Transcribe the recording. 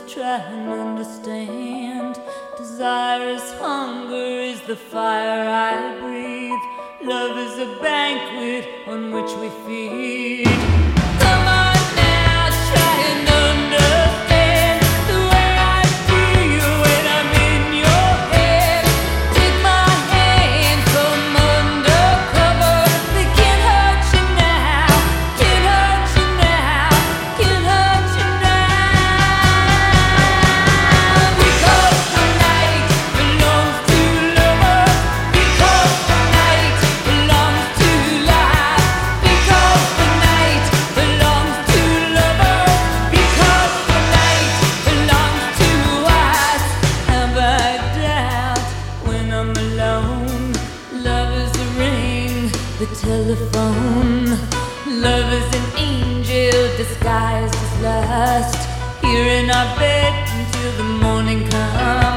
try and understand. Desirous hunger is the fire I breathe. Love is a banquet on which we feed. Come on now, try and understand the way I feel when I'm in your head. Take my hand from undercover. They can't hurt you now, can't hurt you now, can't hurt you now. Because the night belongs to lovers. Because the night belongs to life. Because the night belongs to lovers. Because the night belongs to us. Have I doubt when I'm alone? Love is the ring, the telephone. Love is an angel disguised as lust. Here in our bed until the morning comes.